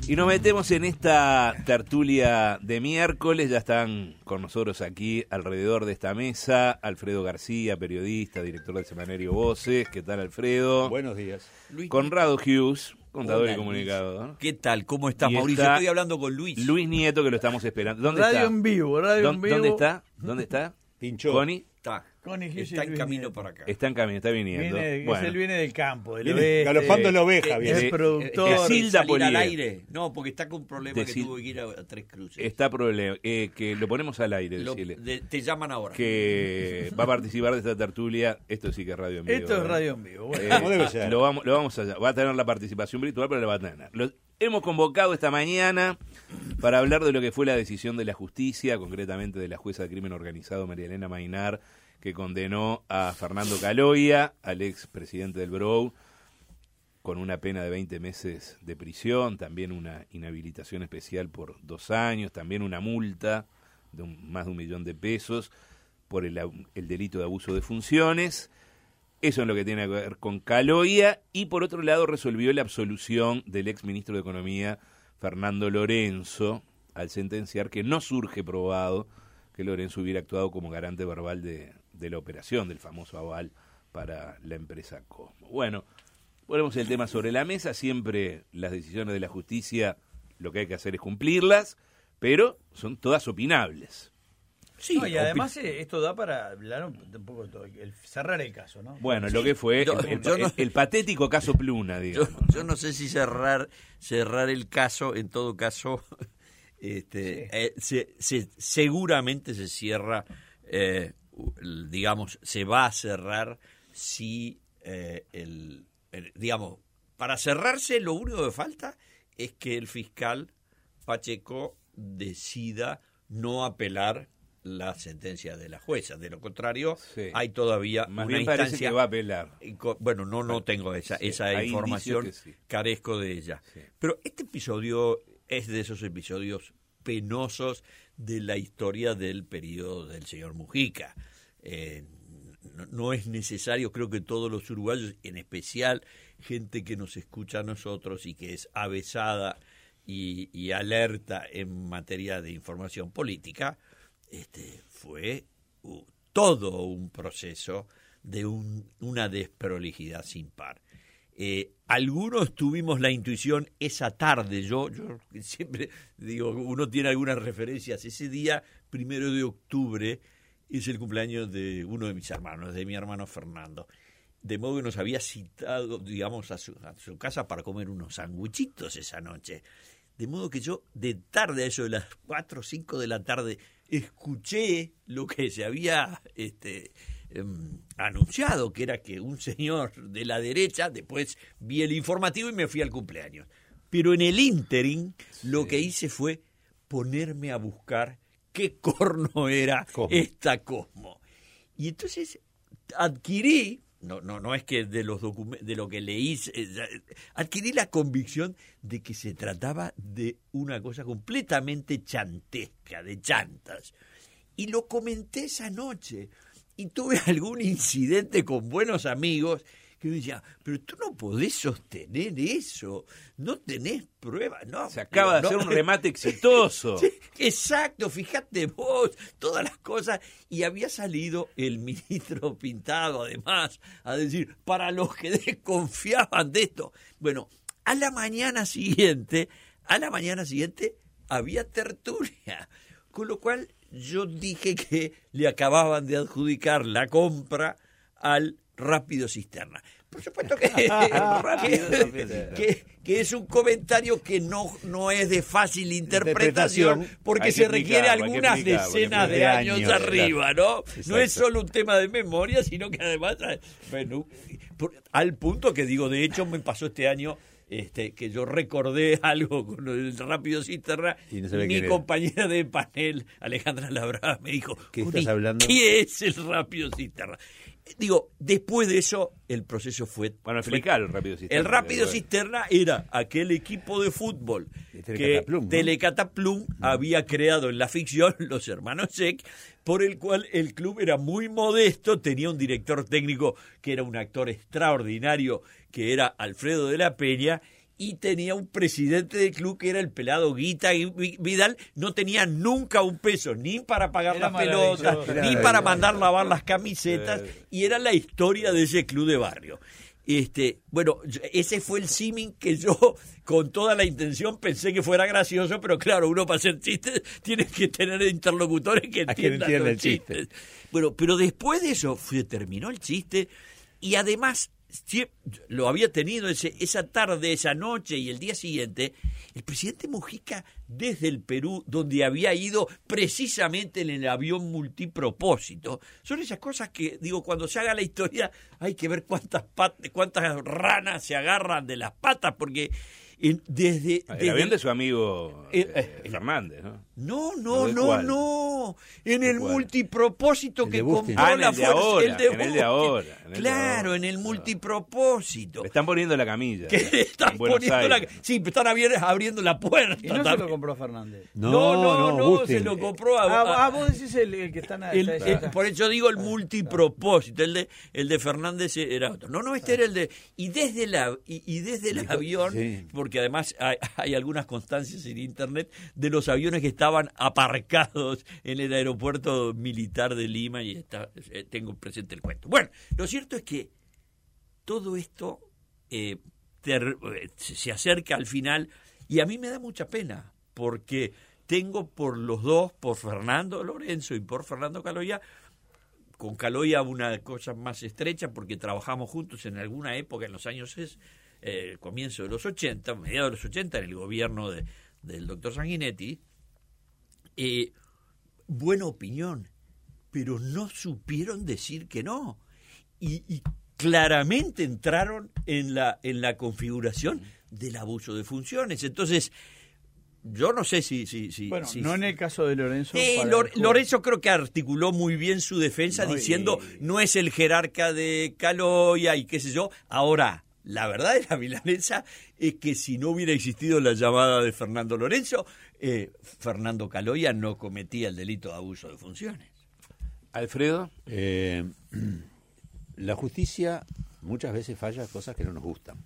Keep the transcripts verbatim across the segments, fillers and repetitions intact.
Y nos metemos en esta tertulia de miércoles. Ya están con nosotros aquí alrededor de esta mesa Alfredo García, periodista, director del semanario Voces. ¿Qué tal, Alfredo? Buenos días. Luis Conrado Hughes, contador Hola, y comunicador. Luis. ¿Qué tal? ¿Cómo estás, Y Mauricio? está Estoy hablando con Luis. Luis Nieto, que lo estamos esperando. ¿Dónde radio está? en vivo, radio ¿Dó- en vivo. ¿Dónde está? ¿Dónde está? Pinchó. ¿Connie? Está, Connie Hughes está y en Luis camino Nieto. para acá. Está en camino, está viniendo. Viene, Bueno. es él viene del campo, del Viene oeste. galopando la oveja, Es viene. Eh, productor. eh, Silda ¿Salir Polier. al aire? No, porque está con un problema Decil- que tuvo que ir a, a Tres Cruces. Está problema. Eh, que lo ponemos al aire, Lo- decirle. de- te llaman ahora. Que va a participar de esta tertulia. Esto sí que es radio en vivo. Esto es ¿eh? radio en vivo. Bueno, Eh, Como debe ser. Lo vamos, lo vamos a, va a tener la participación virtual, pero la va a tener. Lo hemos convocado esta mañana para hablar de lo que fue la decisión de la justicia, concretamente de la jueza de crimen organizado María Elena Mainar, que condenó a Fernando Caloia, al ex presidente del B R O U, con una pena de veinte meses de prisión, también una inhabilitación especial por dos años, también una multa de un- más de un millón de pesos por el, au- el delito de abuso de funciones. Eso es lo que tiene que ver con Caloia. Y por otro lado resolvió la absolución del ex ministro de Economía, Fernando Lorenzo, al sentenciar que no surge probado que Lorenzo hubiera actuado como garante verbal de, de la operación, del famoso aval para la empresa Cosmo. Bueno, ponemos el tema sobre la mesa. Siempre las decisiones de la justicia lo que hay que hacer es cumplirlas, pero son todas opinables. Sí, no, y opi- además eh, esto da para hablar un, un poco de todo, el, cerrar el caso, ¿no? Bueno, lo que fue Yo- el, el- yo no- el- el patético caso Pluna, yo, digamos. yo no sé si cerrar cerrar el caso, en todo caso, este, Sí. eh, se, se- seguramente se cierra, eh, el- digamos, se va a cerrar si, eh, el, el- digamos, para cerrarse lo único que falta es que el fiscal Pacheco decida no apelar la sentencia de la jueza. De lo contrario, Sí. hay todavía Más una bien parece instancia. que va a apelar. Y co- Bueno, no, no tengo esa, Sí, esa hay información, indicios que sí. carezco de ella. Sí. Pero este episodio es de esos episodios penosos de la historia del periodo del señor Mujica. Eh, no, no es necesario, creo que todos los uruguayos, en especial gente que nos escucha a nosotros y que es avesada y, y alerta en materia de información política, este fue uh, todo un proceso de un, una desprolijidad sin par. Eh, algunos tuvimos la intuición esa tarde, yo, yo siempre digo, uno tiene algunas referencias, ese día, primero de octubre, es el cumpleaños de uno de mis hermanos, de mi hermano Fernando. De modo que nos había citado, digamos, a su, a su casa para comer unos sanguchitos esa noche. De modo que yo, de tarde, a eso de las cuatro o cinco de la tarde, escuché lo que se había este, eh, anunciado, que era que un señor de la derecha, después vi el informativo y me fui al cumpleaños. Pero en el ínterin, lo Sí. que hice fue ponerme a buscar qué corno era Cosmo. esta Cosmo. Y entonces adquirí, no, no, no es que de los documentos, de lo que leí, eh, adquirí la convicción de que se trataba de una cosa completamente chantesca, de chantas. Y lo comenté esa noche. Y tuve algún incidente con buenos amigos que me decían, pero tú no podés sostener eso, no tenés pruebas. No, Se acaba de no, hacer un remate exitoso. Sí, exacto, fíjate vos, todas las cosas. Y había salido el ministro Pintado, además, a decir, para los que desconfiaban de esto. Bueno, a la mañana siguiente, a la mañana siguiente había tertulia. Con lo cual yo dije que le acababan de adjudicar la compra al Rápido Cisterna. Por supuesto que, Rápido que, Cisterna. que- que es un comentario que no, no es de fácil interpretación, Interpretación. porque Hay que se requiere explicarlo, hay que algunas explicarlo, hay que decenas de explicarlo. años, Años, arriba, ¿no? No Exacto. es solo un tema de memoria, sino que además, bueno, por- al punto que digo, de hecho me pasó este año este, que yo recordé algo con el Rápido Cisterna, Y no sabía mi quién era. compañera de panel, Alejandra Labrada, me dijo, ¿Qué estás "Juli, hablando?" ¿qué es el Rápido Cisterna? Digo, después de eso, el proceso fue... Bueno, fue- explicar el Rápido Cisterna. El Rápido Bueno. Cisterna era aquel equipo de fútbol De que Telecataplum, ¿no? Telecataplum había creado en la ficción, los hermanos Sheck, por el cual el club era muy modesto, tenía un director técnico que era un actor extraordinario, que era Alfredo de la Peña, y tenía un presidente del club que era el pelado Guita, y Vidal no tenía nunca un peso, ni para pagar Era las pelotas, maravilloso. ni para mandar lavar las camisetas, y era la historia de ese club de barrio. Este, bueno, ese fue el símil que yo, con toda la intención, pensé que fuera gracioso, pero claro, uno para hacer chistes tiene que tener interlocutores que entiendan los el chiste. chistes. Bueno, pero después de eso, fue, terminó el chiste, y además lo había tenido ese, esa tarde, esa noche y el día siguiente, el presidente Mujica desde el Perú, donde había ido precisamente en el avión multipropósito. Son esas cosas que, digo, cuando se haga la historia hay que ver cuántas pat- cuántas ranas se agarran de las patas, porque en, desde, El desde avión de su amigo eh, eh, eh, Fernández, ¿no? No, no, ¿De no, cuál? no. En el cuál? multipropósito El que de Bustin. compró Ah, en la el de fuerza. ahora, el de en el de Bustin. ahora, en el de Claro, ahora. en el multipropósito. Le están poniendo la camilla. Que le están en Buenos poniendo la, Aires. sí, están abriendo, abriendo la puerta. Y no se lo también. compró Fernández. No, no, no, Bustin. se lo compró a, Ah, a- ah, vos decís el, el que está en el- está- el- está- por eso digo el multipropósito, el de el de Fernández era otro. No, no, este era el de y desde la y, y desde el avión, sí. porque además hay, hay algunas constancias en internet de los aviones que estaban aparcados en el aeropuerto militar de Lima, y está, eh, tengo presente el cuento. Bueno, lo cierto es que todo esto eh, ter- eh, se acerca al final, y a mí me da mucha pena, porque tengo por los dos, por Fernando Lorenzo y por Fernando Caloya, con Caloya una cosa más estrecha porque trabajamos juntos en alguna época en los años eh, comienzo de los ochenta, mediados de los ochenta, en el gobierno de, del doctor Sanguinetti. Eh, buena opinión, pero no supieron decir que no. Y, y claramente entraron en la, en la configuración del abuso de funciones. Entonces, yo no sé si... si, si Bueno, si- no en el caso de Lorenzo. Sí, para Lor- el juego. Lorenzo creo que articuló muy bien su defensa No, diciendo y- no es el jerarca de Caloya y qué sé yo. Ahora, la verdad de la milanesa es que si no hubiera existido la llamada de Fernando Lorenzo, eh, Fernando Caloya no cometía el delito de abuso de funciones. Alfredo, Eh, la justicia muchas veces falla cosas que no nos gustan.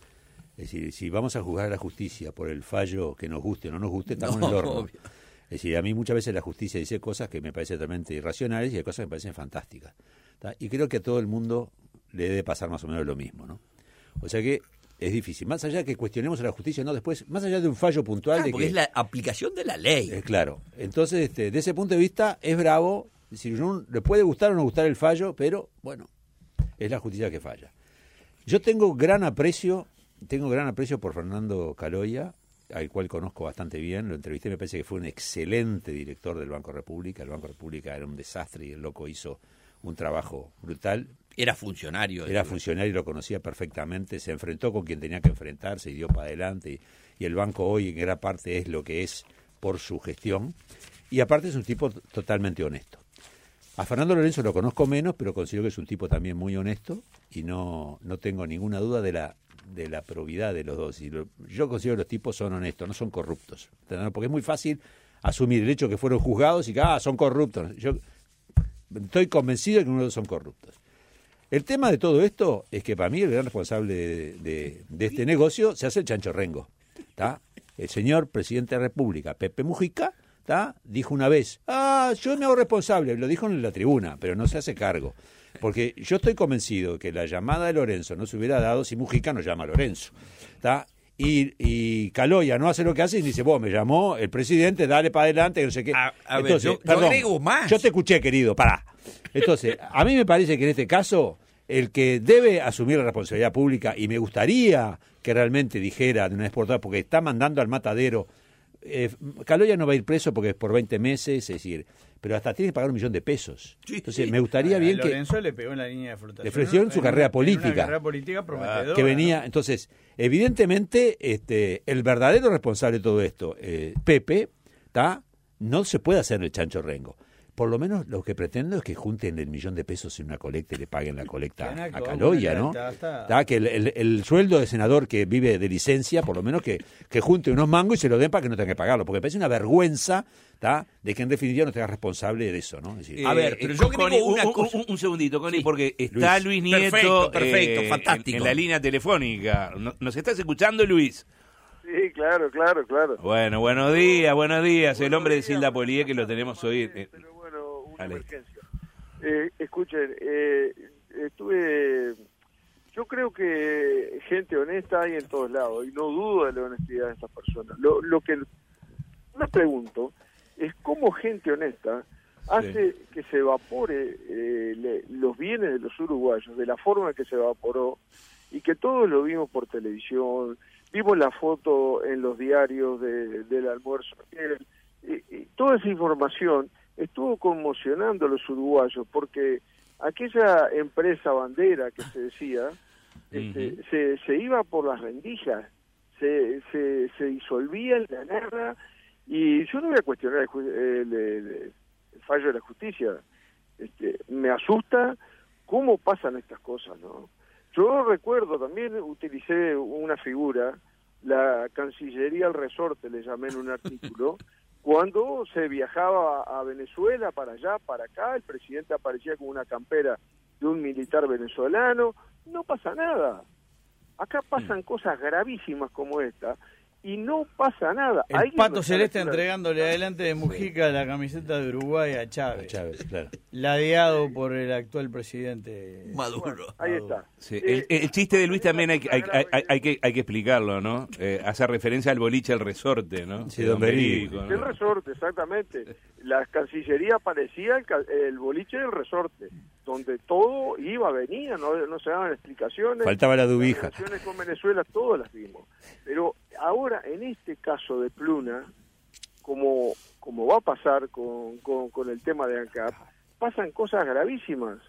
Es decir, si vamos a juzgar a la justicia por el fallo que nos guste o no nos guste, estamos No, en el horno. obvio. Es decir, a mí muchas veces la justicia dice cosas que me parecen totalmente irracionales y hay cosas que me parecen fantásticas. ¿Tá? Y creo que a todo el mundo le debe pasar más o menos lo mismo, ¿no? O sea que es difícil. Más allá de que cuestionemos a la justicia, no después, más allá de un fallo puntual Ah, de porque que es la aplicación de la ley. Eh, claro. Entonces, este, de ese punto de vista, es bravo. Es decir, uno le puede gustar o no gustar el fallo, pero, bueno, es la justicia que falla. Yo tengo gran aprecio, tengo gran aprecio por Fernando Caloya, al cual conozco bastante bien. Lo entrevisté, me parece que fue un excelente director del Banco República. El Banco República era un desastre y el loco hizo un trabajo brutal. Era funcionario. Era funcionario y lo conocía perfectamente, se enfrentó con quien tenía que enfrentarse y dio para adelante. Y, y el banco hoy en gran parte es lo que es por su gestión. Y aparte es un tipo t- totalmente honesto. A Fernando Lorenzo lo conozco menos, pero considero que es un tipo también muy honesto y no, no tengo ninguna duda de la de la probidad de los dos. Y lo- yo considero que los tipos son honestos, no son corruptos. ¿Entendés? Porque es muy fácil asumir el hecho que fueron juzgados y que ah, son corruptos. Yo estoy convencido de que uno de los dos son corruptos. El tema de todo esto es que para mí el gran responsable de, de, de este negocio se hace el Chancho Rengo. ¿Tá? El señor presidente de la República, Pepe Mujica, ¿tá? Dijo una vez, ah, yo me hago responsable, lo dijo en la tribuna, pero no se hace cargo. Porque yo estoy convencido que la llamada de Lorenzo no se hubiera dado si Mujica no llama a Lorenzo. ¿Tá? Y, y Caloya no hace lo que hace y dice, vos me llamó el presidente, dale para adelante, que no sé qué. A- a ver, Entonces, yo- yo perdón, agrego más. Yo te escuché, querido, pará. Entonces, a mí me parece que en este caso, el que debe asumir la responsabilidad pública, y me gustaría que realmente dijera de una vez por todas, porque está mandando al matadero, eh, Caloya no va a ir preso porque es por veinte meses, es decir, pero hasta tiene que pagar un millón de pesos. Sí. Entonces, me gustaría A bien que... Lorenzo le pegó en la línea de flotación. Le ofreció en su carrera una- política. En una carrera política prometedora. que venía, ¿no? entonces, evidentemente, este, el verdadero responsable de todo esto, eh, Pepe, ¿tá? No se puede hacer el Chancho Rengo. por lo menos lo que pretendo es que junten el millón de pesos en una colecta y le paguen la colecta Bien, a vamos, Caloya, ¿no? está, está. Está, que el, el, el sueldo de senador que vive de licencia, por lo menos que, que junte unos mangos y se lo den para que no tenga que pagarlo, porque me parece una vergüenza, ¿está? De que en definitiva no te hagas responsable de eso, ¿no? Es decir, A ver, pero yo Connie, digo una un, cosa. un, un segundito, Connie, Sí. porque está Luis, Luis. Nieto Perfecto, perfecto, eh, fantástico. En, en la línea telefónica. ¿No- ¿Nos estás escuchando, Luis? Sí, claro, claro, claro. Bueno, buenos días, buenos días. El Buenos hombre de días, Silda buenos Polié que lo días, tenemos pero hoy. bueno, eh, Pero bueno, una Dale. emergencia. Eh, escuchen, eh, estuve... Yo creo que gente honesta hay en todos lados y no dudo de la honestidad de estas personas. Lo, lo que me pregunto es cómo gente honesta hace que se evapore eh, le- los bienes de los uruguayos de la forma en que se evaporó y que todos lo vimos por televisión, vimos la foto en los diarios de- del almuerzo. Eh, y- y toda esa información estuvo conmocionando a los uruguayos porque aquella empresa bandera que se decía este, Ujú. se, se iba por las rendijas, se, se, se disolvía en la nada y yo no voy a cuestionar el, ju- el- el- el fallo de la justicia. Este, me asusta cómo pasan estas cosas, ¿no? Yo recuerdo, también utilicé una figura, la Cancillería al resorte, le llamé en un artículo, cuando se viajaba a Venezuela, para allá, para acá, el presidente aparecía con una campera de un militar venezolano, no pasa nada. Acá pasan cosas gravísimas como esta y no pasa nada. El Alguien Pato lo está Celeste haciendo. entregándole adelante de Mujica la camiseta de Uruguay a a Chávez, Chávez, claro. ladeado por el actual presidente Maduro. Ahí está. Sí, Eh, el, el chiste de Luis también hay, que- hay, hay, hay- hay que que, hay que explicarlo, ¿no? Eh, hace referencia al boliche El Resorte, ¿no? Sí, De don Berico. ¿no? El resorte, exactamente. La Cancillería parecía el, ca- el boliche del resorte, donde todo iba, venía, no, no se daban explicaciones. Faltaba la Las dubija. relaciones con Venezuela todas las vimos. Pero ahora, en este caso de Pluna, como, como va a pasar con, con, con el tema de ANCAP, pasan cosas gravísimas.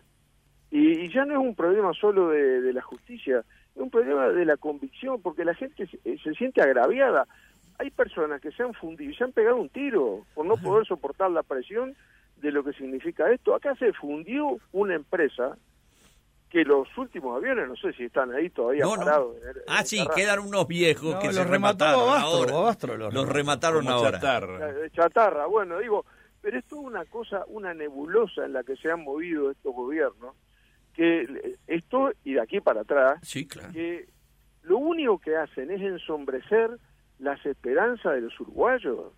Y, y ya no es un problema solo de, de la justicia, es un problema de la convicción, porque la gente se, se siente agraviada. Hay personas que se han fundido y se han pegado un tiro por no poder soportar la presión de lo que significa esto. Acá se fundió una empresa que los últimos aviones, no sé si están ahí todavía No, no. parados. en el- en Ah, el sí, terrazo. quedan unos viejos No, que los se remató remataron Babastro, ahora. Babastro los Los remató. remataron Como ahora. chatarra. Eh, chatarra, bueno, digo, pero es toda una cosa, una nebulosa en la que se han movido estos gobiernos, que eh, esto, y de aquí para atrás, Sí, claro. que lo único que hacen es ensombrecer las esperanzas de los uruguayos,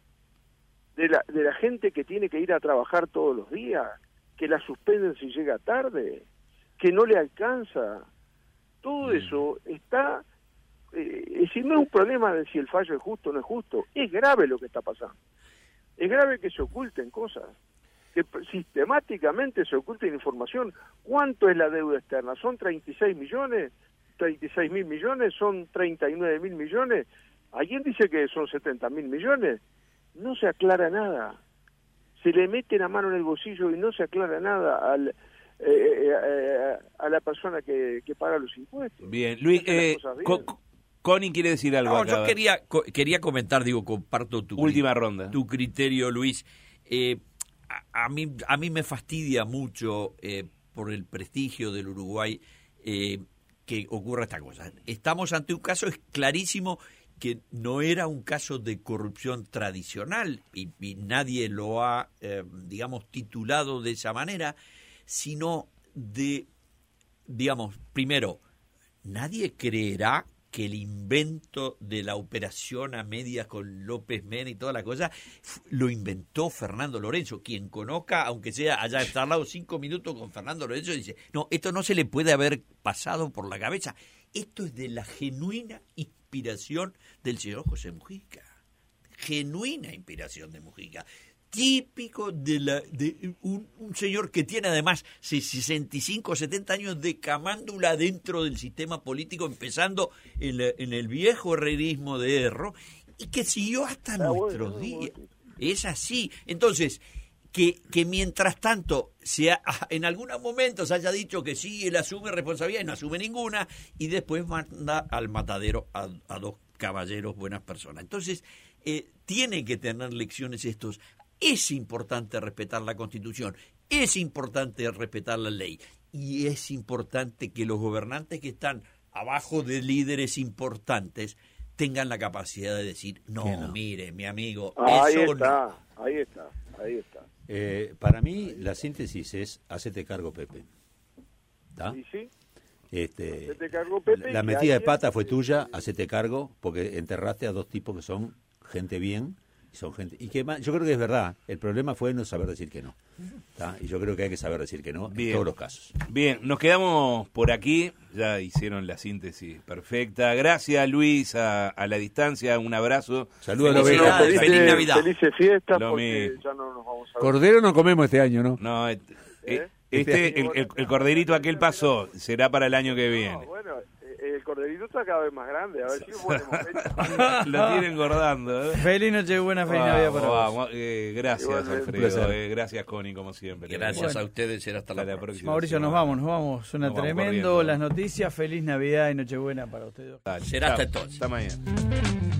de la, de la gente que tiene que ir a trabajar todos los días, que la suspenden si llega tarde, que no le alcanza. Todo eso está, eh, es decir, no es un problema de si el fallo es justo o no es justo, es grave lo que está pasando. Es grave que se oculten cosas, que p- sistemáticamente se oculten información. ¿Cuánto es la deuda externa? ¿Son treinta y seis millones? ¿treinta y seis mil millones? ¿Son treinta y nueve mil millones? ¿Alguien dice que son setenta mil millones? No se aclara nada. Se le mete la mano en el bolsillo y no se aclara nada al, eh, eh, eh, a la persona que, que paga los impuestos. Bien, Luis, Hace las eh, cosas bien. Co- Co- Connie quiere decir algo No, acá. yo quería, co- quería comentar, digo, comparto tu, Última ronda. tu criterio, Luis. Eh, a, a mí, a mí me fastidia mucho, eh, por el prestigio del Uruguay, eh, que ocurra esta cosa. Estamos ante un caso, es clarísimo que no era un caso de corrupción tradicional y, y nadie lo ha, eh, digamos, titulado de esa manera, sino de, digamos, primero, nadie creerá que el invento de la operación a medias con López Mena y toda la cosa f- lo inventó Fernando Lorenzo. Quien conozca, aunque sea haya charlado cinco minutos con Fernando Lorenzo, dice, no, esto no se le puede haber pasado por la cabeza. Esto es de la genuina inspiración del señor José Mujica. Genuina inspiración de Mujica. Típico de, la, de un, un señor que tiene además sesenta y cinco, setenta años de camándula dentro del sistema político, empezando en, la- en el viejo herrerismo de Erro, y que siguió hasta Está bueno, nuestros muy días. bueno. Es así. Entonces, que, que mientras tanto se ha- en algunos momentos haya dicho que sí, él asume responsabilidad y no asume ninguna, y después manda al matadero a, a dos caballeros buenas personas. Entonces, eh, tiene que tener lecciones estos. Es importante respetar la Constitución, es importante respetar la ley y es importante que los gobernantes que están abajo de líderes importantes tengan la capacidad de decir, no, no. mire, mi amigo, ahí eso está, no. ahí está, ahí está. Eh, para mí la síntesis es, hacete cargo, Pepe. ¿Está? ¿Y sí? Este, Hacete cargo, Pepe, la que metida de alguien- pata fue tuya, hacete cargo, porque enterraste a dos tipos que son gente bien, y son gente y que más, yo creo que es verdad, el problema fue no saber decir que no. ¿Está? Y yo creo que hay que saber decir que no Bien. en todos los casos. Bien, nos quedamos por aquí, ya hicieron la síntesis perfecta. Gracias, Luis, a, a la distancia, un abrazo. Saludos a los Felicidades, vecinos. Felices- feliz Navidad. Felices fiestas, Lo porque mismo. ya no nos vamos a ver. Cordero no comemos este año, ¿no? No, et- ¿Eh? este, el, el- el corderito aquel pasó, será para el año que No, viene. bueno, eh, el corderito está cada vez más grande, a ver si ponemos fecha. Lo tienen engordando, ¿eh? Feliz Nochebuena, feliz Navidad para vos. Vamos, eh, gracias, Igualmente. Alfredo. Un placer. eh, gracias, Connie, como siempre. Gracias Bueno. a ustedes, será hasta la, Hasta la próxima. próxima. Mauricio, nos semana. vamos, nos vamos. Suena Nos vamos tremendo corriendo. las noticias. Feliz Navidad y Nochebuena para ustedes. Dale, Será hasta chao. entonces. Hasta mañana.